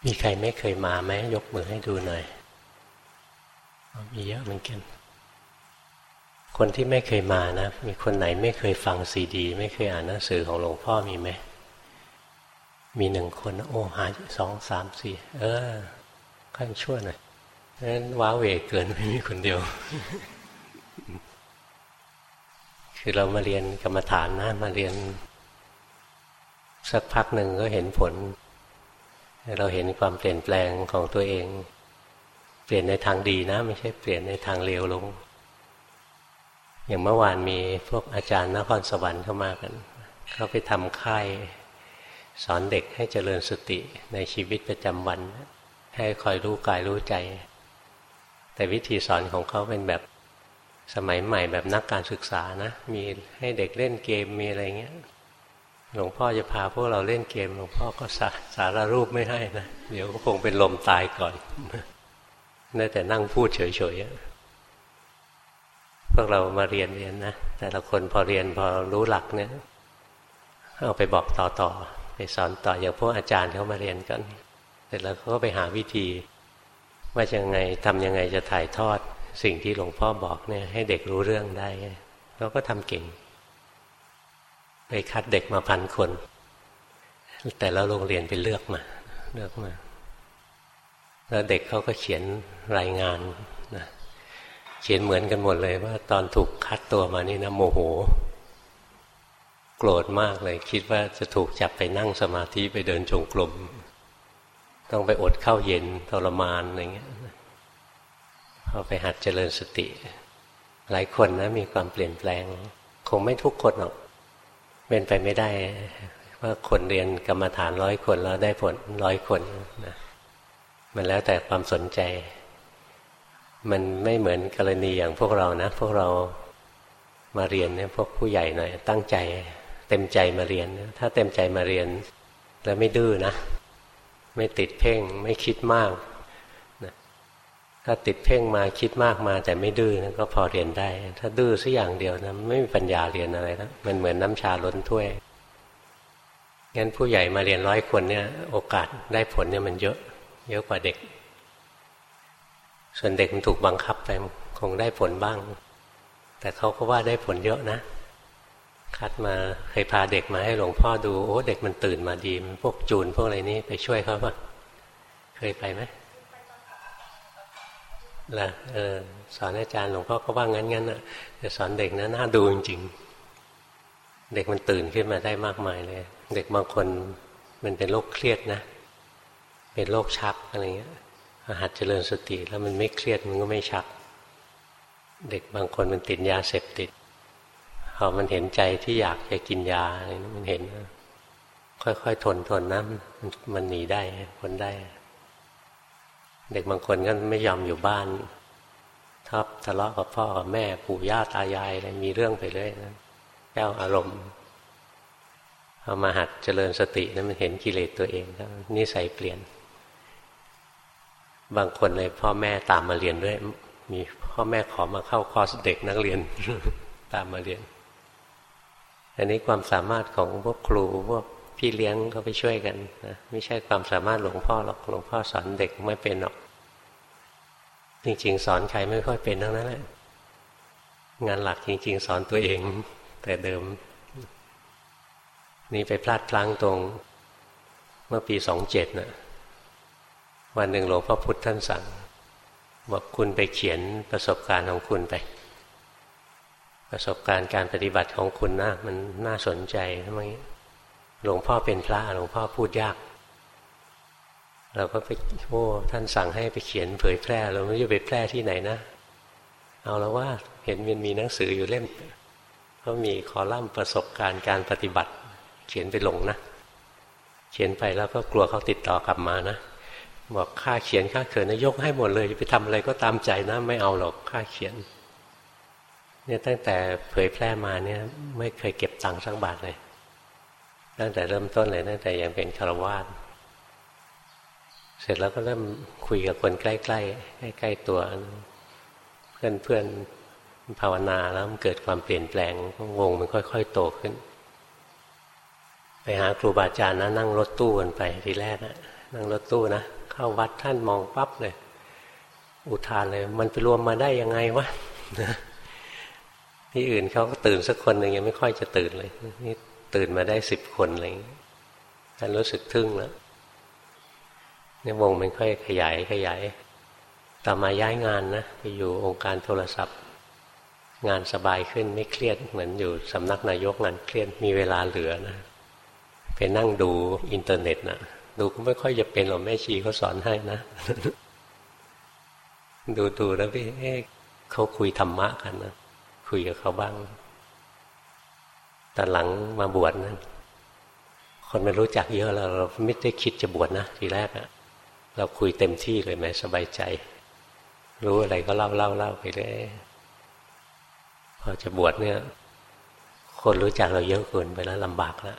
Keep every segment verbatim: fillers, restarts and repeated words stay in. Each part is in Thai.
มีใครไม่เคยมาไหมยกมือให้ดูหน่อยมีเยอะเหมือนกันคนที่ไม่เคยมานะมีคนไหนไม่เคยฟังซีดีไม่เคยอ่านหนังสือของหลวงพ่อมีไหมมีหนึ่งคนโอ้หาสองสามสี่เออขั้นชั่วหน่อยนั้นว้าเหวเกินไม่มีคนเดียว คือเรามาเรียนกรรมฐานนะมาเรียนสักพักหนึ่งก็เห็นผลเราเห็นความเปลี่ยนแปลงของตัวเองเปลี่ยนในทางดีนะไม่ใช่เปลี่ยนในทางเลวลงอย่างเมื่อวานมีพวกอาจารย์นครสวรรค์เข้ามากันเขาไปทำค่ายสอนเด็กให้เจริญสติในชีวิตประจำวันให้คอยรู้กายรู้ใจแต่วิธีสอนของเขาเป็นแบบสมัยใหม่แบบนักการศึกษานะมีให้เด็กเล่นเกมมีอะไรเงี้ยหลวงพ่อจะพาพวกเราเล่นเกมหลวงพ่อก็สาสารรูปไม่ให้นะเดี๋ยวก็คงเป็นลมตายก่อนได้แต่นั่งพูดเฉยๆพวกเรามาเรียนเรียนนะแต่ละคนพอเรียนพอรู้หลักเนี่ยเอาไปบอกต่อๆไปสอนต่ออย่างพวกอาจารย์เขามาเรียนกันเสร็จแล้วเขาก็ไปหาวิธีว่าจะยังไงทำยังไงจะถ่ายทอดสิ่งที่หลวงพ่อบอกเนี่ยให้เด็กรู้เรื่องได้เขาก็ทำเก่งไปคัดเด็กมาพันคนแต่ละโรงเรียนไปเลือกมาเลือกมาแล้วเด็กเขาก็เขียนรายงานนะเขียนเหมือนกันหมดเลยว่าตอนถูกคัดตัวมานี่นะโมโหโกรธมากเลยคิดว่าจะถูกจับไปนั่งสมาธิไปเดินจงกรมต้องไปอดข้าวเย็นทรมานอะไรเงี้ยพอไปหัดเจริญสติหลายคนนะมีความเปลี่ยนแปลงคงไม่ทุกคนหรอกเป็นไปไม่ได้ว่าคนเรียนกรรมฐานร้อยคนแล้วได้ผลร้อยคนนะมันแล้วแต่ความสนใจมันไม่เหมือนกรณีอย่างพวกเรานะพวกเรามาเรียนเนี่ยพวกผู้ใหญ่หน่อยตั้งใจเต็มใจมาเรียนถ้าเต็มใจมาเรียนแล้วไม่ดื้อนะไม่ติดเพ่งไม่คิดมากนะถ้าติดเพ่งมาคิดมากมาแต่ไม่ดื้อนะก็พอเรียนได้ถ้าดื้อสักอย่างเดียวนะไม่มีปัญญาเรียนอะไรแล้วมันเหมือนน้ำชาล้นถ้วยงั้นผู้ใหญ่มาเรียนร้อยคนเนี่ยโอกาสได้ผลเนี่ยมันเยอะเยอะกว่าเด็กส่วนเด็กมันถูกบังคับไปคงได้ผลบ้างแต่เขาก็ว่าได้ผลเยอะนะคัดมาเคยพาเด็กมาให้หลวงพ่อดูโอ้เด็กมันตื่นมาดีมันพวกจูนพวกอะไรนี่ไปช่วยเขาป่ะเคยไปไหมล่ะเออสอนอาจารย์หลวงพ่อก็ว่างั้นงั้นอ่ะแต่สอนเด็กนะน่าดูจริงๆเด็กมันตื่นขึ้นมาได้มากมายเลยเด็กบางคนมันเป็นโรคเครียดนะเป็นโรคชักอะไรเงี้ยหัดเจริญสติแล้วมันไม่เครียดมันก็ไม่ชักเด็กบางคนมันติดยาเสพติดพอมันเห็นใจที่อยากจะกินยาอะไรนี่มันเห็นค่อยๆทนทนนะมันหนีได้พ้นได้เด็กบางคนก็ไม่ยอมอยู่บ้านชอบทะเลาะกับพ่อกับแม่ปู่ย่าตายายอะไรมีเรื่องไปเรื่อยนะเจ้าอารมณ์พอมาหัดเจริญสตินั้นมันเห็นกิเลสตัวเองแล้วนิสัยเปลี่ยนบางคนเลยพ่อแม่ตามมาเรียนด้วยมีพ่อแม่ขอมาเข้าคอร์สเด็กนักเรียน ตามมาเรียนอันนี้ความสามารถของพวกครูพวกพี่เลี้ยงเขาไปช่วยกันนะไม่ใช่ความสามารถหลวงพ่อหรอกหลวงพ่อสอนเด็กไม่เป็นหรอกจริงๆสอนใครไม่ค่อยเป็นทั้งนั้นแหละงานหลักจริงๆสอนตัวเองแต่เดิมนี่ไปพลาดพลั้งตรงเมื่อปีสองเจ็ดน่ะวันหนึ่งหลวงพ่อพุธท่านสั่งบอกคุณไปเขียนประสบการณ์ของคุณไปประสบการณ์การปฏิบัติของคุณนะมันน่าสนใจทำไมหลวงพ่อเป็นพระหลวงพ่อพูดยากเราก็ไปโอ้ท่านสั่งให้ไปเขียนเผยแพร่เราไม่รู้จะไปแพร่ที่ไหนนะเอาแล้วว่าเห็นมันมีหนังสืออยู่เล่มก็มีคอลัมน์ประสบการณ์การปฏิบัติเขียนไปลงนะเขียนไปแล้วก็กลัวเขาติดต่อกลับมานะบอกค่าเขียนค่าเขินนะยกให้หมดเลยไปทำอะไรก็ตามใจนะไม่เอาหรอกค่าเขียนเนี่ยตั้งแต่เผยแพร่มาเนี่ยไม่เคยเก็บตังค์สักบาทเลยตั้งแต่เริ่มต้นเลยตั้งแต่ยังเป็นฆราวาสเสร็จแล้วก็เริ่มคุยกับคนใกล้ๆใกล้ๆตัวเพื่อนๆภาวนาแล้วมันเกิดความเปลี่ยนแปลงวงมันค่อยๆโตขึ้นไปหาครูบาอาจารย์นะนั่งรถตู้กันไปทีแรกนะนั่งรถตู้นะเข้าวัดท่านมองปั๊บเลยอุทานเลยมันไปรวมมาได้ยังไงวะที่อื่นเขาก็ตื่นสักคนหนึ่งยังไม่ค่อยจะตื่นเลยนี่ตื่นมาได้สิบคนอะไรอย่างนี้ท่านรู้สึกทึ่งแล้วเนี่ยวงมันค่อยขยายขยายต่อมาย้ายงานนะไปอยู่องค์การโทรศัพท์งานสบายขึ้นไม่เครียดเหมือนอยู่สำนักนายกงานเครียดมีเวลาเหลือนะไปนั่งดูอินเทอร์เน็ตนะดูก็ไม่ค่อยจะเป็นหรอกแม่ชีเขาสอนให้นะ ดูดูแล้วพี่เขาคุยธรรมะกันนะคุยกับเขาบ้างแต่หลังมาบวชนะคนไม่รู้จักเยอะแล้วเราไม่ได้คิดจะบวชนะทีแรกอะเราคุยเต็มที่เลยแม้สบายใจรู้อะไรก็เล่าเล่าเล่าไปเลยพอจะบวชเนี่ยคนรู้จักเราเยอะเกินไปแล้วลำบากแล้ว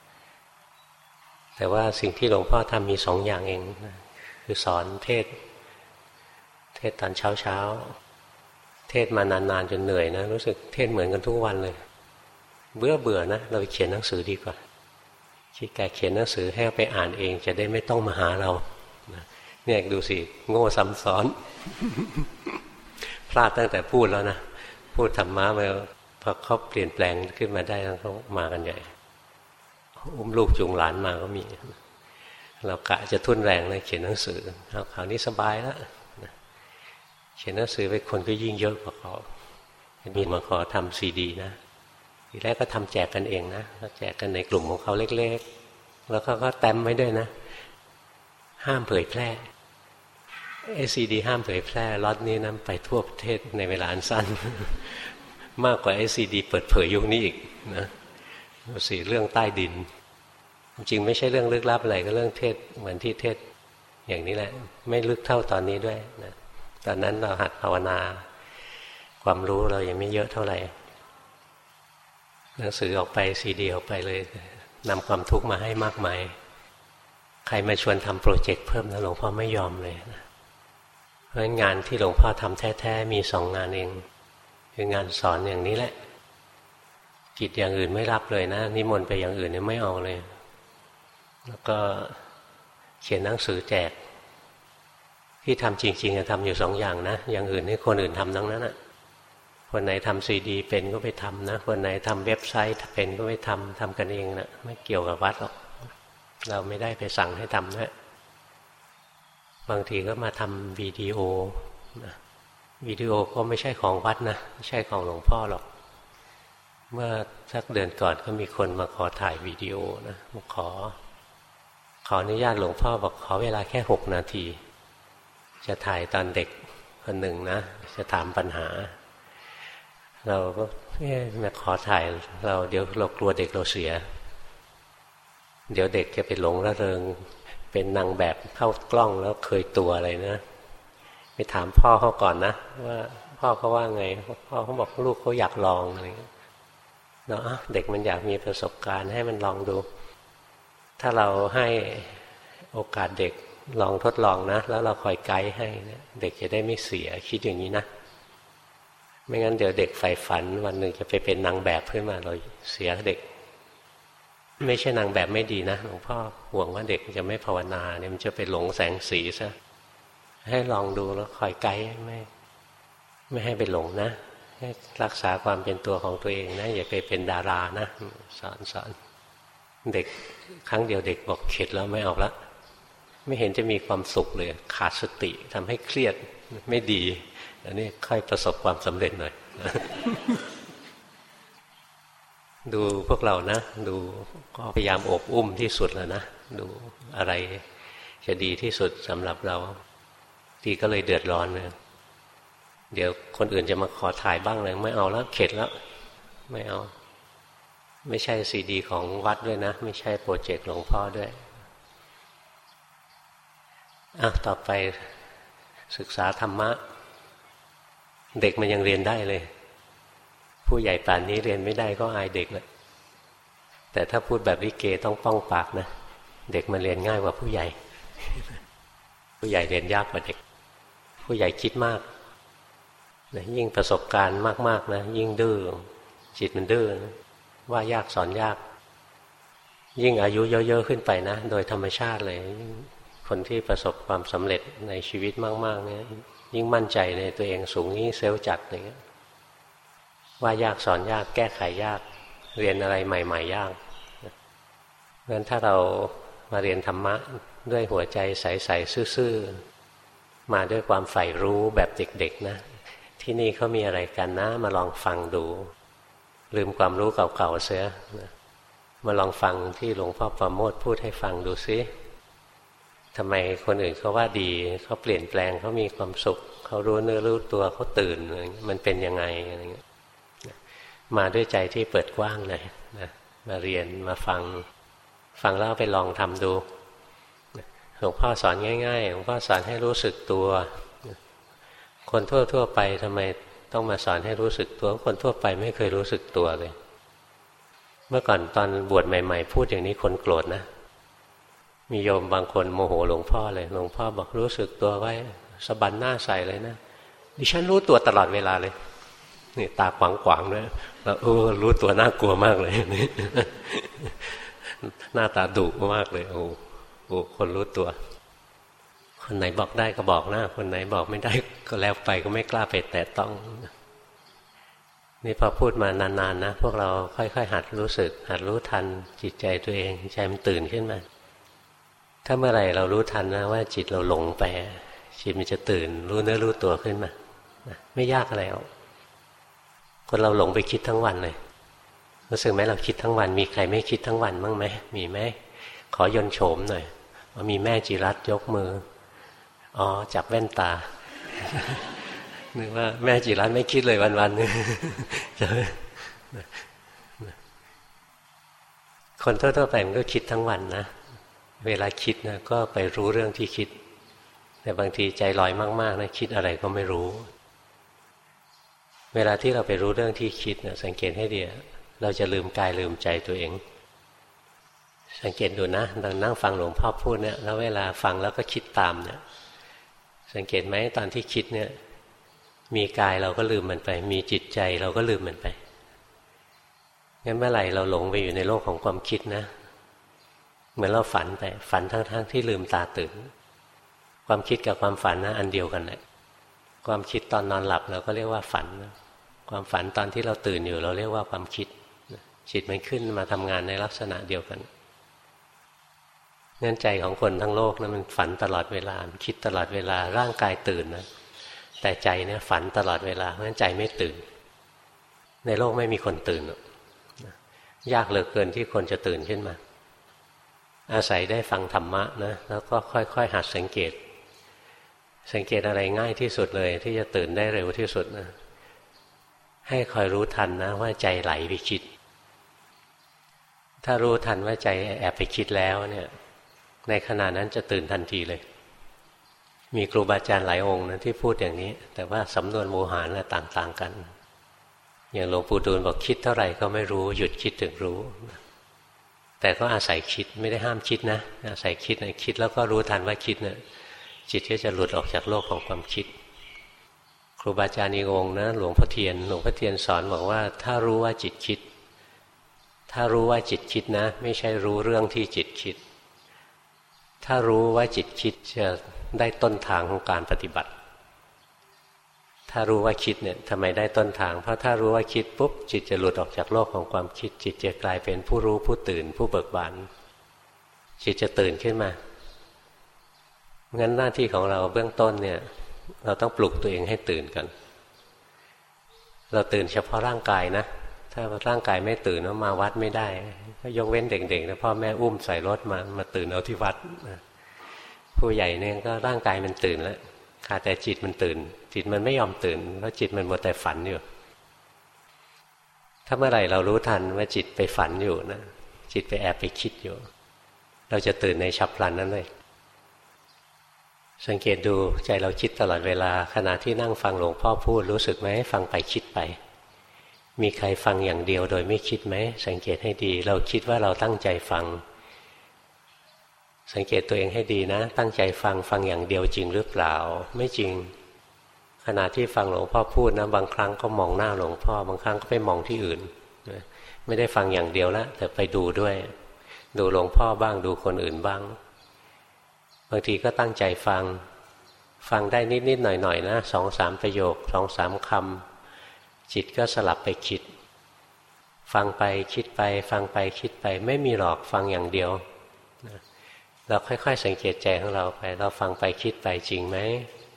แต่ว่าสิ่งที่หลวงพ่อทำมีสองอย่างเองคือสอนเทศเทศตอนเช้าเช้าเทศมานานๆจนเหนื่อยนะรู้สึกเทศเหมือนกันทุกวันเลยเบื่อเบื่อนะเราไปเขียนหนังสือดีกว่าขี้แกเขียนหนังสือให้ไปอ่านเองจะได้ไม่ต้องมาหาเราเนี่ยดูสิโง่ซ้ำซ้อน พลาดตั้งแต่พูดแล้วนะพูดธรรมะมาพอเขาเปลี่ยนแปลงขึ้นมาได้เขามากันใหญ่อุ้มลูกจูงหลานมาก็มีเรากะจะทุ่นแรงเลยเขียนหนังสือเอาคราวนี้สบายแล้วเขียนหนังสือไปคนก็ยิ่งเยอะกว่าเขามีมาขอทำซีดีนะทีแรกก็ทำแจกกันเองนะแจกกันในกลุ่มของเขาเล็กๆแล้วเขาก็แต้มไว้ด้วยนะห้ามเผยแพร่ไอซีดีห้ามเผยแพร่ล็อตนี้นั้นไปทั่วประเทศในเวลาอันสั้น มากกว่าไอซีดีเปิดเผยยุคนี้อีกนะสี่เรื่องใต้ดินจริงไม่ใช่เรื่องลึกลับอะไรก็เรื่องเทศเหมือนที่เทศอย่างนี้แหละไม่ลึกเท่าตอนนี้ด้วยนะตอนนั้นเราหัดภาวนาความรู้เรายังไม่เยอะเท่าไหร่หนังสือออกไปซีดีออกไปเลยนำความทุกข์มาให้มากมายใครมาชวนทำโปรเจกต์เพิ่มนะหลวงพ่อไม่ยอมเลยนะเพราะงานที่หลวงพ่อทำแท้ๆมีสองงานเองคืองานสอนอย่างนี้แหละกิจอย่างอื่นไม่รับเลยนะนิมนต์ไปอย่างอื่นเนี่ยไม่เอาเลยแล้วก็เขียนหนังสือแจกที่ทำจริงๆจะทำอยู่สองอย่างนะอย่างอื่นให้คนอื่นทำทั้งนั้นนะคนไหนทำซีดีเป็นก็ไปทำนะคนไหนทำเว็บไซต์เป็นก็ไปทำทำกันเองนะไม่เกี่ยวกับวัดหรอกเราไม่ได้ไปสั่งให้ทำนะบางทีก็มาทำวิดีโอนะวิดีโอก็ไม่ใช่ของวัดนะไม่ใช่ของหลวงพ่อหรอกเมื่อสักเดือนก่อนก็มีคนมาขอถ่ายวิดีโอนะมาขอขออนุญาตหลวงพ่อบอกขอเวลาแค่หกนาทีจะถ่ายตอนเด็กคนหนึ่งนะจะถามปัญหาเราก็เอ๊ะมาขอถ่ายเราเดี๋ยวเรากลัวเด็กเราเสียเดี๋ยวเด็กจะไปหลงระเริงเป็นนางแบบเข้ากล้องแล้วเคยตัวอะไรนะไปถามพ่อเขาก่อนนะว่าพ่อเขาว่าไงพ่อเขาบอกลูกเขาอยากลองอะไรเนาะเด็กมันอยากมีประสบการณ์ให้มันลองดูถ้าเราให้โอกาสเด็กลองทดลองนะแล้วเราคอยไกด์ให้เด็กจะได้ไม่เสียคิดอย่างนี้นะไม่งั้นเดี๋ยวเด็กใฝ่ฝันวันหนึ่งจะไปเป็นนางแบบขึ้นมาเราเสียเด็กไม่ใช่นางแบบไม่ดีนะหลวงพ่อห่วงว่าเด็กจะไม่ภาวนาเนี่ยมันจะไปหลงแสงสีซะให้ลองดูแล้วคอยไกด์ไม่ไม่ให้ไปหลงนะให้รักษาความเป็นตัวของตัวเองนะอย่าไปเป็นดารานะสอนสอนเด็กครั้งเดียวเด็กบอกเข็ดแล้วไม่เอาละไม่เห็นจะมีความสุขเลยขาดสติทำให้เครียดไม่ดีอันนี้ค่อยประสบความสำเร็จหน่อย ดูพวกเรานะดูก็พยายามอบอุ้มที่สุดแล้วนะดูอะไรจะดีที่สุดสำหรับเราทีก็เลยเดือดร้อนเลยเดี๋ยวคนอื่นจะมาขอถ่ายบ้างเลยไม่เอาแล้วเข็ดแล้วไม่เอาไม่ใช่ซีดีของวัดด้วยนะไม่ใช่โปรเจกต์หลวงพ่อด้วยอ่ะต่อไปศึกษาธรรมะเด็กมันยังเรียนได้เลยผู้ใหญ่ป่านนี้เรียนไม่ได้ก็อายเด็กเลยแต่ถ้าพูดแบบลิเกต้องป้องปากนะเด็กมันเรียนง่ายกว่าผู้ใหญ่ ผู้ใหญ่เรียนยากกว่าเด็กผู้ใหญ่คิดมากนะยิ่งประสบการณ์มากๆนะยิ่งดื้อจิตมันดื้อนะว่ายากสอนยากยิ่งอายุเยอะๆขึ้นไปนะโดยธรรมชาติเลยคนที่ประสบความสำเร็จในชีวิตมากๆเนี่ยยิ่งมั่นใจในตัวเองสูงยิ่งเซลล์จัดอย่างเงี้ยว่ายากสอนยากแก้ไขยากเรียนอะไรใหม่ๆยากเพราะฉะนั้นถ้าเรามาเรียนธรรมะด้วยหัวใจใสๆซื่อๆมาด้วยความใฝ่รู้แบบเด็กๆนะที่นี่เขามีอะไรกันนะมาลองฟังดูลืมความรู้เก่าๆเสียมาลองฟังที่หลวงพ่อประโมทพูดให้ฟังดูซิทำไมคนอื่นเขาว่าดีเขาเปลี่ยนแปลงเขามีความสุขเขารู้เนื้อรู้ตัวเขาตื่นมันเป็นยังไงอะไรเงี้ยมาด้วยใจที่เปิดกว้างเลยนะมาเรียนมาฟังฟังแล้วไปลองทำดูหลวงพ่อสอนง่ายๆหลวงพ่อสอนให้รู้สึกตัวคนทั่วๆไปทำไมต้องมาสอนให้รู้สึกตัวคนทั่วไปไม่เคยรู้สึกตัวเลยเมื่อก่อนตอนบวชใหม่ๆพูดอย่างนี้คนโกรธนะมีโยมบางคนโมโหหลวงพ่อเลยหลวงพ่อบอกรู้สึกตัวไว้สะบัดหน้าใส่เลยนะดิฉันรู้ตัวตลอดเวลาเลยนี่ตาขวางๆด้วยแล้วเออรู้ตัวน่ากลัวมากเลยนี่หน้าตาดุมากเลยโอ้โหคนรู้ตัวคนไหนบอกได้ก็บอกนะคนไหนบอกไม่ได้ก็แล้วไปก็ไม่กล้าไปแตะต้องนี่พอพูดมานานๆนะพวกเราค่อยๆหัดรู้สึกหัดรู้ทันจิตใจตัวเองใจมันตื่นขึ้นมาถ้าเมื่อไหร่เรารู้ทันนะว่าจิตเราหลงไปจิตมันจะตื่นรู้เนื้อรู้ตัวขึ้นมาไม่ยากอะไรหรอกคนเราหลงไปคิดทั้งวันเลยรู้สึกไหมเราคิดทั้งวันมีใครไม่คิดทั้งวันบ้างไหมมีไหมขอยนโฉมหน่อยว่ามีแม่จิรัตน์ยกมืออ๋อจับแว่นตานึกว่าแม่จิรัตน์ไม่คิดเลยวันๆนึงคนทั่วๆไปมันก็คิดทั้งวันนะเวลาคิดนะก็ไปรู้เรื่องที่คิดแต่บางทีใจลอยมากๆนะคิดอะไรก็ไม่รู้เวลาที่เราไปรู้เรื่องที่คิดนะสังเกตให้ดีเราจะลืมกายลืมใจตัวเองสังเกตดูนะเรานั่งฟังหลวงพ่อพูดเนี่ยแล้วเวลาฟังแล้วก็คิดตามเนี่ยสังเกตไหมตอนที่คิดเนี่ยมีกายเราก็ลืมมันไปมีจิตใจเราก็ลืมมันไปงั้นเมื่อไหร่เราหลงไปอยู่ในโลกของความคิดนะเหมือนเราฝันไปฝันทั้งๆที่ลืมตาตื่นความคิดกับความฝันนะอันเดียวกันแหละความคิดตอนนอนหลับเราก็เรียกว่าฝันความฝันตอนที่เราตื่นอยู่เราเรียกว่าความคิดจิตมันขึ้นมาทำงานในลักษณะเดียวกันงั้นใจของคนทั้งโลกนะมันฝันตลอดเวลาคิดตลอดเวลาร่างกายตื่นนะแต่ใจเนี่ยฝันตลอดเวลาเพราะฉะนั้นใจไม่ตื่นในโลกไม่มีคนตื่นยากเหลือเกินที่คนจะตื่นขึ้นมาอาศัยได้ฟังธรรมะนะแล้วก็ค่อยๆหัดสังเกตสังเกตอะไรง่ายที่สุดเลยที่จะตื่นได้เร็วที่สุดนะให้คอยรู้ทันนะว่าใจไหลไปคิดถ้ารู้ทันว่าใจแอบไปคิดแล้วเนี่ยในขณะนั้นจะตื่นทันทีเลยมีครูบาอาจารย์หลายองค์นะที่พูดอย่างนี้แต่ว่าสำนวนโมหารนะต่างๆกันอย่างหลวงปู่ดูลบอกคิดเท่าไหร่ก็ไม่รู้หยุดคิดถึงรู้แต่ก็อาศัยคิดไม่ได้ห้ามคิดนะอาศัยคิดนะคิดแล้วก็รู้ทันว่าคิดนะจิตก็จะหลุดออกจากโลกของความคิดครูบาอาจารย์อีกองค์นะหลวงพ่อเทียนหลวงพ่อเทียนสอนบอกว่าถ้ารู้ว่าจิตคิดถ้ารู้ว่าจิตคิดนะไม่ใช่รู้เรื่องที่จิตคิดถ้ารู้ว่าจิตคิดจะได้ต้นทางของการปฏิบัติถ้ารู้ว่าคิดเนี่ยทำไมได้ต้นทางเพราะถ้ารู้ว่าคิดปุ๊บจิตจะหลุดออกจากโลกของความคิดจิตจะกลายเป็นผู้รู้ผู้ตื่นผู้เบิกบานจิตจะตื่นขึ้นมางั้นหน้าที่ของเราเบื้องต้นเนี่ยเราต้องปลุกตัวเองให้ตื่นกันเราตื่นเฉพาะร่างกายนะถ้าร่างกายไม่ตื่นแล้วมาวัดไม่ได้ก็ยกเว้นเด็กๆนะพ่อแม่อุ้มใส่รถมามาตื่นเอาที่วัดผู้ใหญ่เนี่ยก็ร่างกายมันตื่นแล้วขาดแต่จิตมันตื่นจิตมันไม่ยอมตื่นเพราะจิตมันมัวแต่ฝันอยู่ถ้าเมื่อไหร่เรารู้ทันว่าจิตไปฝันอยู่นะจิตไปแอบไปคิดอยู่เราจะตื่นในฉับพลันนั้นเลยสังเกตดูใจเราคิดตลอดเวลาขณะที่นั่งฟังหลวงพ่อพูดรู้สึกไหมฟังไปคิดไปมีใครฟังอย่างเดียวโดยไม่คิดไหมสังเกตให้ดีเราคิดว่าเราตั้งใจฟังสังเกตตัวเองให้ดีนะตั้งใจฟังฟังอย่างเดียวจริงหรือเปล่าไม่จริงขณะที่ฟังหลวงพ่อพูดนะบางครั้งก็มองหน้าหลวงพ่อบางครั้งก็ไปมองที่อื่นไม่ได้ฟังอย่างเดียวละแต่ไปดูด้วยดูหลวงพ่อบ้างดูคนอื่นบ้างบางทีก็ตั้งใจฟังฟังได้นิดๆหน่อยๆนะสองสามประโยคสองสามคำจิตก็สลับไปคิดฟังไปคิดไปฟังไปคิดไปไม่มีหรอกฟังอย่างเดียวเราค่อยๆสังเกตใจของเราไปเราฟังไปคิดไปจริงไหม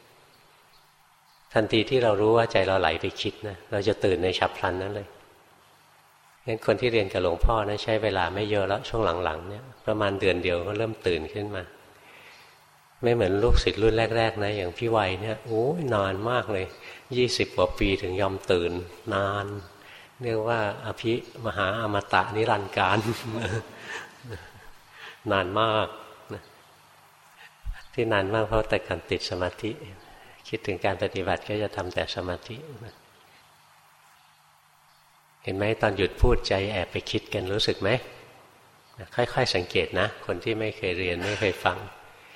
ทันทีที่เรารู้ว่าใจเราไหลไปคิดนะเราจะตื่นในฉับพลันนั้นเลยงั้นคนที่เรียนกับหลวงพ่อนะใช้เวลาไม่เยอะแล้วช่วงหลังๆเนี่ยประมาณเดือนเดียวก็เริ่มตื่นขึ้นมาไม่เหมือนลูกศิษย์รุ่นแรกๆนะอย่างพี่วัยเนี่ยโอ้ยนานมากเลยยี่สิบกว่าปีถึงยอมตื่นนานเรียกว่าอภิมหาอมตะนิรันดร์การ นานมากที่นานมากเพราะแต่การติดสมาธิคิดถึงการปฏิบัติก็จะทำแต่สมาธิเห็นไหมตอนหยุดพูดใจแอบไปคิดกันรู้สึกไหมค่อยๆสังเกตนะคนที่ไม่เคยเรียนไม่เคยฟัง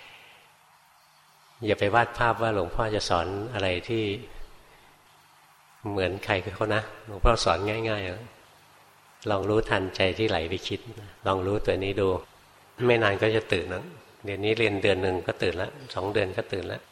อย่าไปวาดภาพว่าหลวงพ่อจะสอนอะไรที่เหมือนใครเขานะหลวงพ่อสอนง่ายๆลองรู้ทันใจที่ไหลไปคิดลองรู้ตัวนี้ดูไม่นานก็จะตื่นนะเดี๋ยวนี้เรียนเดือนหนึ่งก็ตื่นแล้วสองเดือนก็ตื่นแล้ว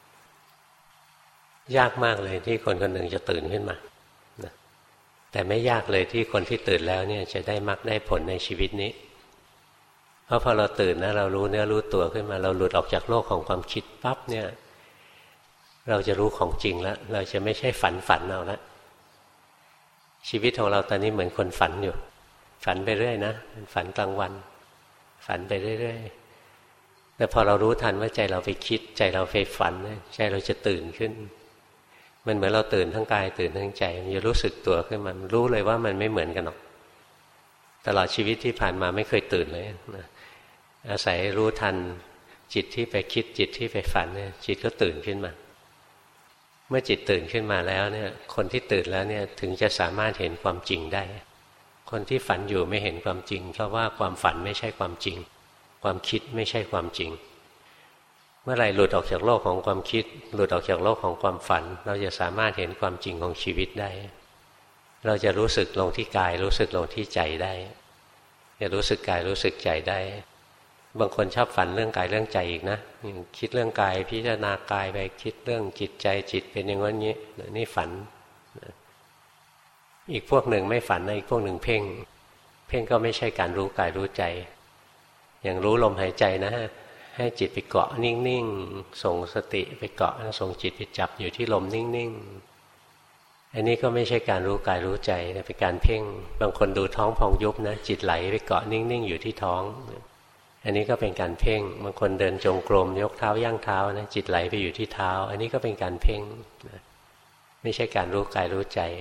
ยากมากเลยที่คนคนหนึ่งจะตื่นขึ้นมานะแต่ไม่ยากเลยที่คนที่ตื่นแล้วเนี่ยจะได้มรรคได้ผลในชีวิตนี้เพราะพอเราตื่นนะเรารู้เนื้อรู้ตัวขึ้นมาเราหลุดออกจากโลกของความคิดปั๊บเนี่ยเราจะรู้ของจริงแล้วเราจะไม่ใช่ฝันฝันเอาละชีวิตของเราตอนนี้เหมือนคนฝันอยู่ฝันไปเรื่อยนะฝันกลางวันฝันไปเรื่อยๆแต่พอเรารู้ทันว่าใจเราไปคิดใจเราไปฝันใจเราจะตื่นขึ้นมันเหมือนเราตื่นทั้งกายตื่นทั้งใจมันจะรู้สึกตัวขึ้นมารู้เลยว่ามันไม่เหมือนกันหรอกตลอดชีวิตที่ผ่านมาไม่เคยตื่นเลยนะอาศัยรู้ทันจิตที่ไปคิดจิตที่ไปฝันเนี่ยจิตก็ตื่นขึ้นมาเมื่อจิตตื่นขึ้นมาแล้วเนี่ยคนที่ตื่นแล้วเนี่ยถึงจะสามารถเห็นความจริงได้คนที่ฝันอยู่ไม่เห็นความจริงเพราะว่าความฝันไม่ใช่ความจริงความคิดไม่ใช่ความจริงเมื่อไหร่หลุดออกจากโลกของความคิดหลุดออกจากโลกของความฝันเราจะสามารถเห็นความจริงของชีวิตได้เราจะรู้สึกลงที่กายรู้สึกลงที่ใจได้จะรู้สึกกายรู้สึกใจได้บางคนชอบฝันเรื่องกายเรื่องใจอีกนะคิดเรื่องกายพิจารณากายไปคิดเรื่องจิตใจจิตเป็นอย่างนี้นี่ฝันอีกพวกหนึ่งไม่ฝันนะอีกพวกหนึ่งเพ่งเพ่งก็ไม่ใช่การรู้กายรู้ใจอย่างรู้ลมหายใจนะให้จิตไปเกาะนิ่งๆส่งสติไปเกาะส่งจิตไปจับอยู่ที่ลมนิ่งๆอันนี้ก็ไม่ใช่การรู้กายรู้ใจแต่เป็นการเพ่งบางคนดูท้องพองยุบนะจิตไหลไปเกาะนิ่งๆอยู่ที่ท้องอันนี้ก็เป็นการเพ่งบางคนเดินจงกรมยกเท้าย่างเท้านะจิตไหลไปอยู่ที่เท้าอันนี้ก็เป็นการเพ่งไม่ใช่การรู้กายรู้ใจ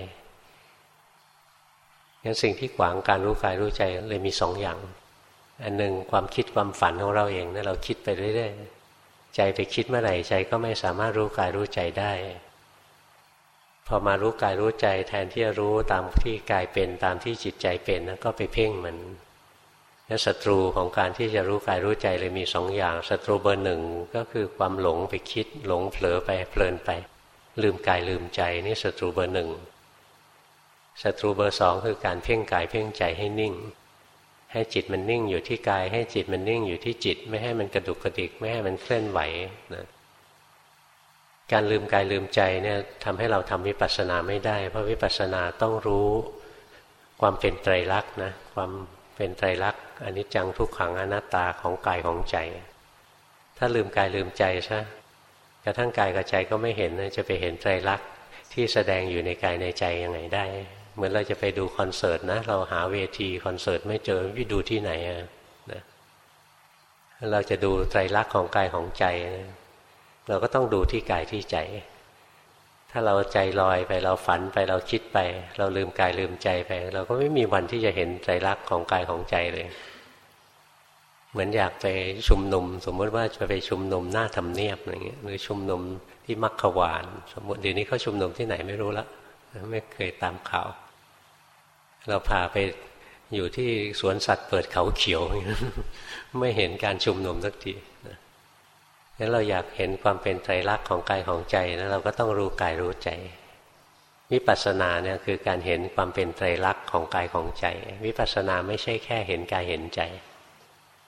งั้นสิ่งที่ขวางการรู้กายรู้ใจเลยมีสองอย่างอันหนึ่งความคิดความฝันของเราเองนะเราคิดไปเรื่อยๆใจไปคิดเมื่อไหร่ใจก็ไม่สามารถรู้กายรู้ใจได้พอมารู้กายรู้ใจแทนที่จะรู้ตามที่กายเป็นตามที่จิตใจเป็นนะก็ไปเพ่งมันแล้วศัตรูของการที่จะรู้กายรู้ใจเลยมีสองอย่างศัตรูเบอร์หนึ่งก็คือความหลงไปคิดหลงเผลอไปเพลินไปลืมกายลืมใจนี่ศัตรูเบอร์หนึ่งศัตรูเบอร์สองคือการเพ่งกายเพ่งใจให้นิ่งให้จิตมันนิ่งอยู่ที่กายให้จิตมันนิ่งอยู่ที่จิตไม่ให้มันกระดุกกระดิกไม่ให้มันเคลื่อนไหวนะการลืมกายลืมใจเนี่ยทำให้เราทำวิปัสสนาไม่ได้เพราะวิปัสสนาต้องรู้ความเป็นไตรลักษณ์นะความเป็นไตรลักษณ์อนิจจังทุกขังอนัตตาของกายของใจถ้าลืมกายลืมใจซะกระทั่งกายกับใจก็ไม่เห็นนะจะไปเห็นไตรลักษณ์ที่แสดงอยู่ในกายในใจยังไงได้เหมือนเราจะไปดูคอนเสิร์ตนะเราหาเวทีคอนเสิร์ตไม่เจอวิดูที่ไหนอะนะเราจะดูไตรลักษณ์ของกายของใจนะเราก็ต้องดูที่กายที่ใจถ้าเราใจลอยไปเราฝันไปเราคิดไปเราลืมกายลืมใจไปเราก็ไม่มีวันที่จะเห็นไตรลักษณ์ของกายของใจเลยเหมือนอยากไปชุมนุมสมมติว่าจะไปชุมนุมหน้าทำเนียบอะไรเงี้ยหรือชุมนุมที่มัคควานสมมติเดี๋ยวนี้เขาชุมนุมที่ไหนไม่รู้ละไม่เคยตามข่าวเราพาไปอยู่ที่สวนสัตว์เปิดเขาเขียวไม่เห็นการชุมนุมสักทีงั้นเราอยากเห็นความเป็นไตรลักษณ์ของกายของใจนะเราก็ต้องรู้กายรู้ใจวิปัสสนาเนี่ยคือการเห็นความเป็นไตรลักษณ์ของกายของใจวิปัสสนาไม่ใช่แค่เห็นกายเห็นใจ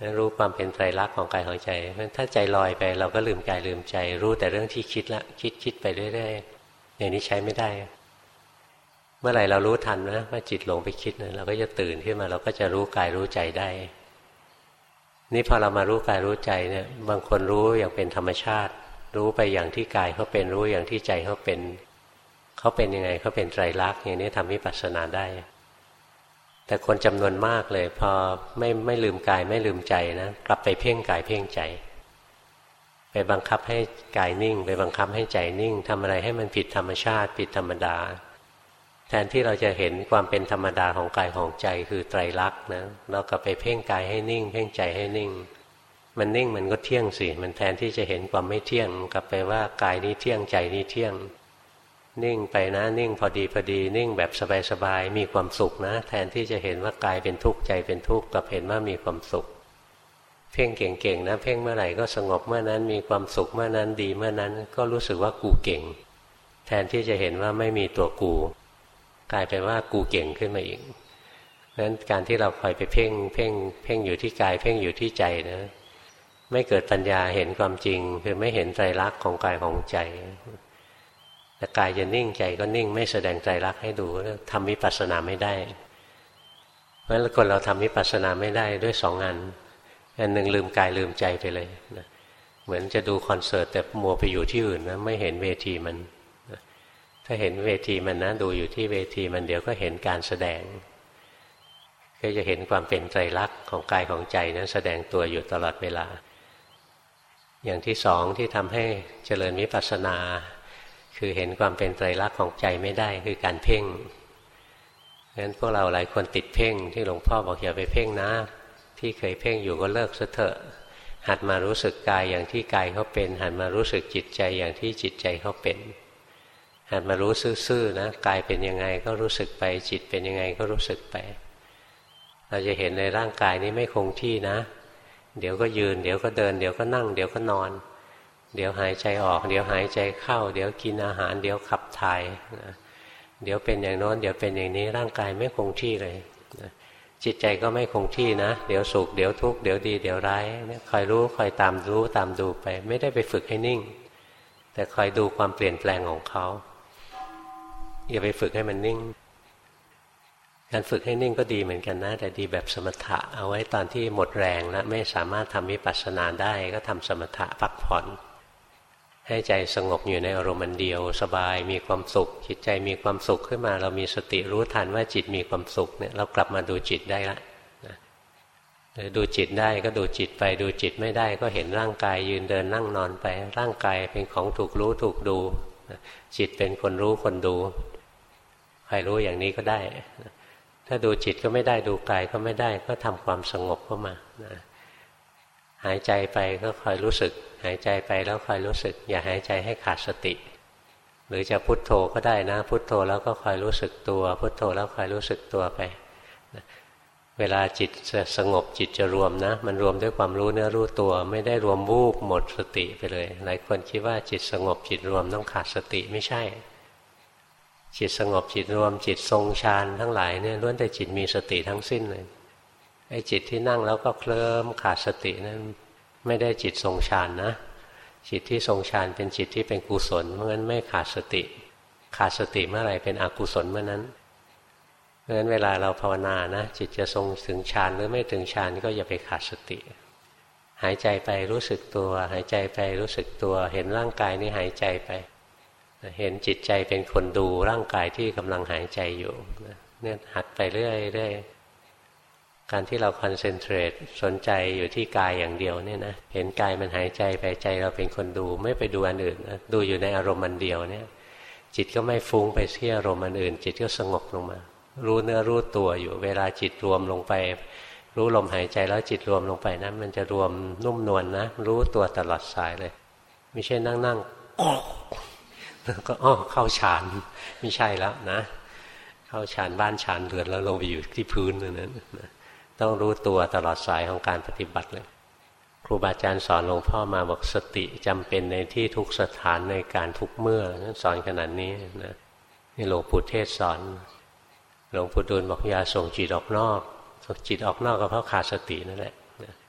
รู้ความเป็นไตรลักษณ์ของกายของใจถ้าใจลอยไปเราก็ลืมกายลืมใจรู้แต่เรื่องที่คิดละคิดคิดไปเรื่อยๆอย่างนี้ใช้ไม่ได้เมื่อไหร่เรารู้ทันนะว่าจิตหลงไปคิดนะเราก็จะตื่นขึ้นมาเราก็จะรู้กายรู้ใจได้นี่พอเรามารู้กายรู้ใจเนี่ยบางคนรู้อย่างเป็นธรรมชาติรู้ไปอย่างที่กายเขาเป็นรู้อย่างที่ใจเขาเป็นเขาเป็นยังไงเขาเป็นไตรลักษณ์อย่างนี้ทำวิปัสสนาได้แต่คนจำนวนมากเลยพอไม่ไม่ลืมกายไม่ลืมใจนะกลับไปเพ่งกายเพ่งใจไปบังคับให้กายนิ่งไปบังคับให้ใจนิ่งทำอะไรให้มันผิดธรรมชาติผิดธรรมดาแทนที่เราจะเห็นความเป็นธรรมดาของกายของใจคือไตรลักษณ์นะเรากลับไปเพ่งกายให้นิ่งเพ่งใจให้นิ่งมันนิ่งมันก็เที่ยงสิมันแทนที่จะเห็นความไม่เที่ยงกลับไปว่ากายนี้เที่ยงใจนี้เที่ยงนิ่งไปนะนิ่งพอดีพอดีนิ่งแบบสบายๆมีความสุขนะแทนที่จะเห็นว่ากายเป็นทุกข์ใจเป็นทุกข์กลับเห็นว่ามีความสุขเพ่งเก่งๆนะเพ่งเมื่อไหร่ก็สงบเมื่อนั้นมีความสุขเมื่อนั้นดีเมื่อนั้นก็รู้สึกว่ากูเก่งแทนที่จะเห็นว่าไม่มีตัวกูกลายเป็นว่ากูเก่งขึ้นมาอีกเพราะฉะนั้นการที่เราคอยไปเพ่งเพ่งเพ่งอยู่ที่กายเพ่งอยู่ที่ใจนะไม่เกิดปัญญาเห็นความจริงคือไม่เห็นไตรลักษณ์ของกายของใจแต่กายจะนิ่งใจก็นิ่งไม่แสดงไตรลักษณ์ให้ดูทำวิปัสสนาไม่ได้เพราะฉะนั้นคนเราทำวิปัสสนาไม่ได้ด้วยสองอันอันหนึ่งลืมกายลืมใจไปเลยนะเหมือนจะดูคอนเสิร์ตแต่มัวไปอยู่ที่อื่นนะไม่เห็นเวทีมันนะถ้าเห็นเวทีมันนะดูอยู่ที่เวทีมันเดี๋ยวก็เห็นการแสดงก็จะเห็นความเป็นไตรลักษณ์ของกายของใจนั้นแสดงตัวอยู่ตลอดเวลาอย่างที่สองที่ทำให้เจริญวิปัสสนาคือเห็นความเป็นไตรลักษณ์ของใจไม่ได้คือการเพ่งงั้นพวกเราหลายคนติดเพ่งที่หลวงพ่อบอกอย่าไปเพ่งนะที่เคยเพ่งอยู่ก็เลิกซะเถอะหัดมารู้สึกกายอย่างที่กายเขาเป็นหัดมารู้สึกจิตใจอย่างที่จิตใจเขาเป็นหัดมารู้ซื่อๆนะกายเป็นยังไงก็รู้สึกไปจิตเป็นยังไงก็รู้สึกไปเราจะเห็นในร่างกายนี้ไม่คงที่นะเดี๋ยวก็ยืนเดี๋ยวก็เดินเดี๋ยวก็นั่งเดี๋ยวก็นอนเดี๋ยวหายใจออกเดี๋ยวหายใจเข้าเดี๋ยวกินอาหารเดี๋ยวขับถ่ายนะเดี๋ยวเป็นอย่างโน้นเดี๋ยวเป็นอย่างนี้ร่างกายไม่คงที่เลยนะจิตใจก็ไม่คงที่นะเดี๋ยวสุขเดี๋ยวทุกข์เดี๋ยวดีเดี๋ยวร้ายคอยรู้คอยตามรู้ตามดูไปไม่ได้ไปฝึกให้นิ่งแต่คอยดูความเปลี่ยนแปลงของเขาอย่าไปฝึกให้มันนิ่งการฝึกให้นิ่งก็ดีเหมือนกันนะแต่ดีแบบสมถะเอาไว้ตอนที่หมดแรงแล้วไม่สามารถทำวิปัสสนาได้ก็ทำสมถะพักผ่อนให้ใจสงบอยู่ในอารมณ์เดียวสบายมีความสุขจิตใจมีความสุขขึ้นมาเรามีสติรู้ทันว่าจิตมีความสุขเนี่ยเรากลับมาดูจิตได้ละนะดูจิตได้ก็ดูจิตไปดูจิตไม่ได้ก็เห็นร่างกายยืนเดินนั่งนอนไปร่างกายเป็นของถูกรู้ถูกดูจิตเป็นคนรู้คนดูใครรู้อย่างนี้ก็ได้ถ้าดูจิตก็ไม่ได้ดูกายก็ไม่ได้ก็ทำความสงบเข้ามานะหายใจไปก็คอยรู้สึกหายใจไปแล้วคอยรู้สึกอย่าหายใจให้ขาดสติหรือจะพุทโธก็ได้นะพุทโธแล้วก็คอยรู้สึกตัวพุทโธแล้วคอยรู้สึกตัวไปนะเวลาจิตจะสงบจิตจะรวมนะมันรวมด้วยความรู้เนื้อรู้ตัวไม่ได้รวมวูบหมดสติไปเลยหลายคนคิดว่าจิตสงบจิตรวมต้องขาดสติไม่ใช่จิตสงบจิตรวมจิตทรงฌานทั้งหลายเนี่ยล้วนแต่จิตมีสติทั้งสิ้นเลยไอ้จิตที่นั่งแล้วก็เคลิ้มขาดสตินั้นไม่ได้จิตทรงฌานนะจิตที่ทรงฌานเป็นจิตที่เป็นกุศลเพราะงั้นไม่ขาดสติขาดสติเมื่อไหร่เป็นอกุศลเมื่อนั้นเพราะงั้นเวลาเราภาวนานะจิตจะทรงถึงฌานหรือไม่ถึงฌานก็อย่าไปขาดสติหายใจไปรู้สึกตัวหายใจไปรู้สึกตัวเห็นร่างกายนี้หายใจไปเห็นจิตใจเป็นคนดูร่างกายที่กำลังหายใจอยู่เนี่ยหัดไปเรื่อยๆการที่เราคอนเซนเทรตสนใจอยู่ที่กายอย่างเดียวเนี่ยนะเห็นกายมันหายใจไปใจเราเป็นคนดูไม่ไปดูอันอื่นนะดูอยู่ในอารมณ์อันเดียวเนี่ยจิตก็ไม่ฟุ้งไปที่อารมณ์อันอื่นจิตก็สงบลงมารู้เนื้อรู้ตัวอยู่เวลาจิตรวมลงไปรู้ลมหายใจแล้วจิตรวมลงไปนะมันจะรวมนุ่มนวล นะรู้ตัวตลอดสายเลยไม่ใช่นั่งๆแล้วก็อ้อเข้าฌานไม่ใช่แล้วนะเข้าฌานบ้านฌานเรือนแล้วลงไปอยู่ที่พื้นนั่นนะต้องรู้ตัวตลอดสายของการปฏิบัติเลยครูบาอาจารย์สอนหลวงพ่อมาบอกสติจำเป็นในที่ทุกสถานในการทุกเมื่อสอนขนาดนี้นะนี่หลวงปู่เทศสอนหลวงปู่ดูลบอกอย่าส่งจิตออกนอกส่งจิตออกนอกก็เพราะขาดสตินั่นแหละ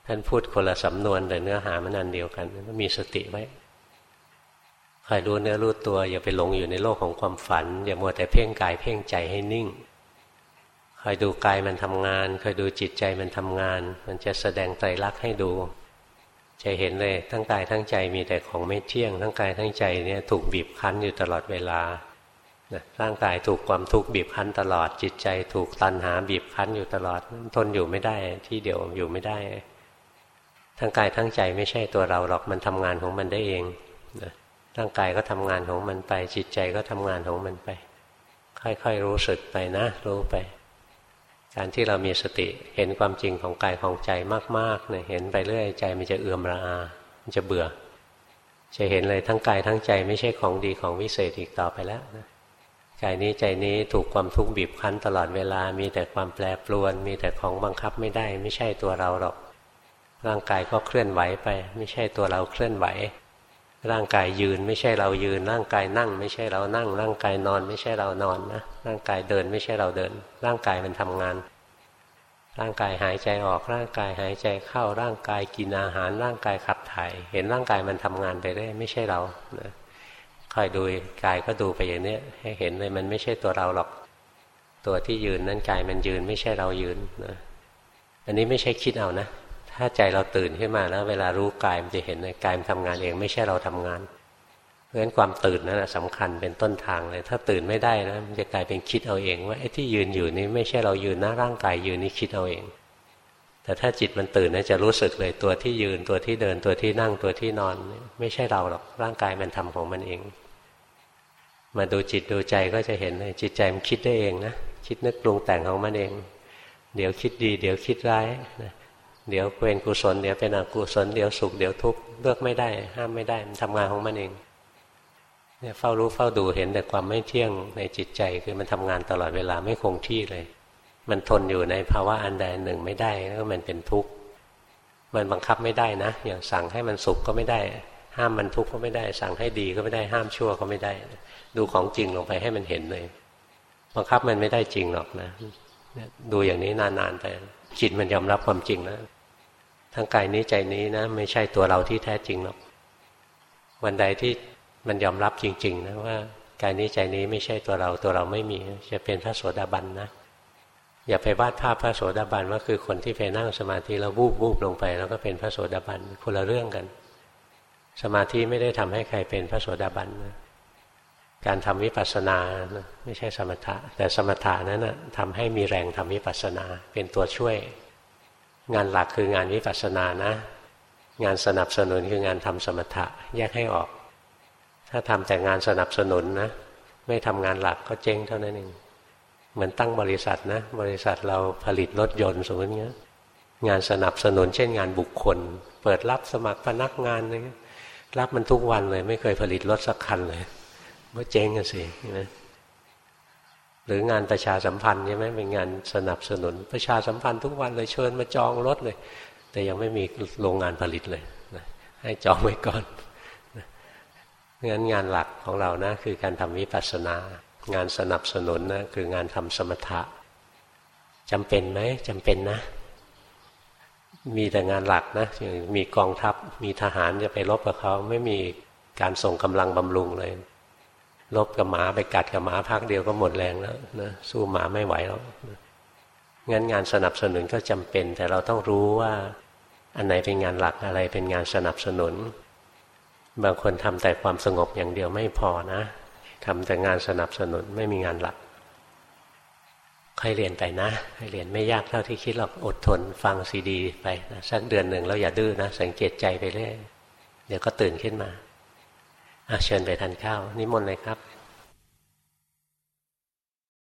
ท่านพูดคนละสำนวนแต่เนื้อหามันอันเดียวกันก็มีสติไว้คอยรู้เนื้อรู้ตัวอย่าไปหลงอยู่ในโลกของความฝันอย่ามัวแต่เพ่งกายเพ่งใจให้นิ่งคอยดูกายมันทำงานคอยดูจิตใจมันทำงานมันจะแสดงไตรลักษณ์ให้ดูจะเห็นเลยทั้งกายทั้งใจมีแต่ของไม่เที่ยงทั้งกายทั้งใจเนี่ยถูกบีบคั้นอยู่ตลอดเวลาร่างกายถูกความทุกข์บีบคั้นตลอดจิตใจถูกตัณหาบีบคั้นอยู่ตลอดทนอยู่ไม่ได้ที่เดียวอยู่ไม่ได้ทั้งกายทั้งใจไม่ใช่ตัวเราหรอกมันทำงานของมันได้เองร่างกายก็ทำงานของมันไปจิตใจก็ทำงานของมันไปค่อยๆรู้สึกไปนะรู้ไปการที่เรามีสติเห็นความจริงของกายของใจมากๆเนี่ยเห็นไปเรื่อยใจมันจะเอื่อมระอามันจะเบื่อจะเห็นเลยทั้งกายทั้งใจไม่ใช่ของดีของวิเศษอีกต่อไปแล้วนะกายนี้ใจนี้ถูกความทุกข์บีบคั้นตลอดเวลามีแต่ความแปรปรวนมีแต่ของบังคับไม่ได้ไม่ใช่ตัวเราหรอกร่างกายก็เคลื่อนไหวไปไม่ใช่ตัวเราเคลื่อนไหวร่างกายยืนไม่ใช่เรายืนร่างกายนั่งไม่ใช่เรานั่งร่างกายนอนไม่ใช่เรานอนนะร่างกายเดินไม่ใช่เราเดินร่างกายมันทำงานร่างกายหายใจออกร่างกายหายใจเข้าร่างกายกินอาหารร่างกายขับถ่ายเห็นร่างกายมันทำงานไปเรื่อยไม่ใช่เรานะคอยดูกายก็ดูไปอย่างนี้ให้เห็นเลยมันไม่ใช่ตัวเราหรอกตัวที่ยืนนั้นกายมันยืนไม่ใช่เรายืนนะอันนี้ไม่ใช่คิดเอานะถ้าใจเราตื่นขึ้นมาแล้วเวลารู้กายมันจะเห็นเลยกายมันทำงานเองไม่ใช่เราทำงานเพราะฉะนั้นความตื่นนั่นแหละสำคัญเป็นต้นทางเลยถ้าตื่นไม่ได้นะมันจะกลายเป็นคิดเอาเองว่าไอ้ที่ยืนอยู่นี่ไม่ใช่เรายืนนะร่างกายยืนนี่คิดเอาเองแต่ถ้าจิตมันตื่นนะจะรู้สึกเลยตัวที่ยืนตัวที่เดินตัวที่นั่งตัวที่นอนไม่ใช่เราหรอกร่างกายมันทำของมันเองมาดูจิตดูใจก็จะเห็นเลยจิตใจมันคิดได้เองนะคิดนึกปรุงแต่งของมันเองเดี๋ยวคิดดีเดี๋ยวคิดร้ายนะเดี๋ยวเป็นกุศลเดี๋ยวเป็นอกุศลเดี๋ยวสุขเดี๋ยวทุกข์เลือกไม่ได้ห้ามไม่ได้มันทำงานของมันเองเนี่ยเฝ้ารู้เฝ้าดูเห็นแต่ความไม่เที่ยงในจิตใจคือมันทำงานตลอดเวลาไม่คงที่เลยมันทนอยู่ในภาวะอันใดหนึ่งไม่ได้แล้วมันเป็นทุกข์มันบังคับไม่ได้นะอย่างสั่งให้มันสุขก็ไม่ได้ห้ามมันทุกข์ก็ไม่ได้สั่งให้ดีก็ไม่ได้ห้ามชั่วก็ไม่ได้ดูของจริงลงไปให้มันเห็นเลยบังคับมันไม่ได้จริงหรอกนะดูอย่างนี้นานๆไปจิตมันยอมรับความจริงแล้วทั้งกายนี้ใจนี้นะไม่ใช่ตัวเราที่แท้จริงหรอกวันใดที่มันยอมรับจริงๆนะว่ากายนี้ใจนี้ไม่ใช่ตัวเราตัวเราไม่มีจะเป็นพระโสดาบันนะอย่าไปวาดภาพพระโสดาบันว่าคือคนที่ไปนั่งสมาธิแล้ววูบวูบลงไปแล้วก็เป็นพระโสดาบันคนละเรื่องกันสมาธิไม่ได้ทำให้ใครเป็นพระโสดาบันนะการทำวิปัสสนานะไม่ใช่สมถะแต่สมถะนั้นนะทำให้มีแรงทำวิปัสสนาเป็นตัวช่วยงานหลักคืองานวิปัสสนานะงานสนับสนุนคืองานทำสมถะแยกให้ออกถ้าทำแต่งานสนับสนุนนะไม่ทำงานหลักก็เจ๊งเท่านั้นเองเหมือนตั้งบริษัทนะบริษัทเราผลิตรถยนต์สมมติเงี้ยงานสนับสนุนเช่นงานบุคคลเปิดรับสมัครพนักงานอะไรเงี้ยรับมันทุกวันเลยไม่เคยผลิตรถสักคันเลยก็เจ๊งกันสินะหรืองานประชาสัมพันธ์ใช่ไหมเป็นงานสนับสนุนประชาสัมพันธ์ทุกวันเลยเชิญมาจองรถเลยแต่ยังไม่มีโรงงานผลิตเลยนะให้จองไว้ก่อนนะงั้นงานหลักของเรานะคือการทำวิปัสสนางานสนับสนุนนะคืองานทำสมถะจำเป็นไหมจำเป็นนะมีแต่งานหลักนะมีกองทัพมีทหารจะไปรบกับเขาไม่มีการส่งกำลังบำรุงเลยลบกับหมาไปกัดกับหมาพักเดียวก็หมดแรงแล้วนะสู้หมาไม่ไหวแล้วงั้นงานสนับสนุนก็จำเป็นแต่เราต้องรู้ว่าอันไหนเป็นงานหลักอะไรเป็นงานสนับสนุนบางคนทำแต่ความสงบอย่างเดียวไม่พอนะทำแต่งานสนับสนุนไม่มีงานหลักค่อยเรียนไปนะค่อยเรียนไม่ยากเท่าที่คิดหรอกอดทนฟังซีดีไปนะสักเดือนหนึ่งแล้วอย่าดื้อนะสังเกตใจไปเรื่อยเดี๋ยวก็ตื่นขึ้นมาเชิญไปทานข้าวนิมนต์เลยครับ